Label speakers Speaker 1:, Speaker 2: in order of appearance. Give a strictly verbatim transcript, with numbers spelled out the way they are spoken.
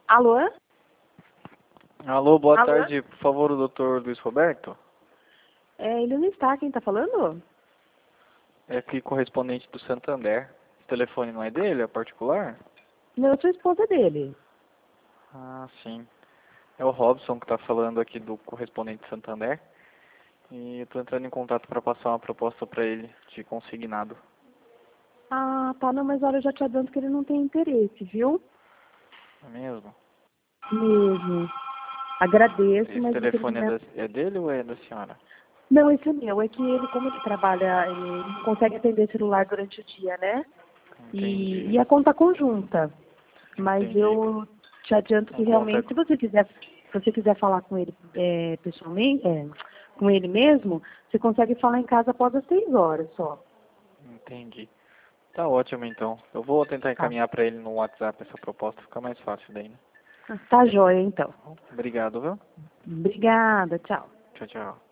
Speaker 1: Alô?
Speaker 2: Alô, boa
Speaker 1: Alô?
Speaker 2: tarde. Por favor, o doutor Luiz Roberto?
Speaker 1: É, ele não está, quem está falando?
Speaker 2: É aqui correspondente do Santander. O telefone não é dele, é particular?
Speaker 1: Não, eu sou esposa dele.
Speaker 2: Ah, sim. É o Robson que está falando aqui do correspondente Santander. E eu tô entrando em contato para passar uma proposta para ele de consignado.
Speaker 1: Ah, tá, não, mas olha, eu já te adianto que ele não tem interesse, viu?
Speaker 2: É mesmo?
Speaker 1: Mesmo. Agradeço,
Speaker 2: Esse
Speaker 1: mas
Speaker 2: telefone é,
Speaker 1: infelizmente...
Speaker 2: da, é dele ou é da senhora?
Speaker 1: Não, esse é meu. É que ele, como ele trabalha, ele não consegue atender celular durante o dia, né? E,
Speaker 2: Entendi.
Speaker 1: e a conta conjunta. Mas
Speaker 2: Entendi.
Speaker 1: eu te adianto que
Speaker 2: Não conta...
Speaker 1: realmente, se você quiser, se você quiser falar com ele é, pessoalmente, é, com ele mesmo, você consegue falar em casa após as seis horas só.
Speaker 2: Entendi. Tá ótimo, então. Eu vou tentar
Speaker 1: Tá.
Speaker 2: encaminhar para ele no WhatsApp essa proposta. Fica mais fácil daí, né?
Speaker 1: Tá joia, então.
Speaker 2: Obrigado, viu?
Speaker 1: Obrigada, tchau.
Speaker 2: Tchau, tchau.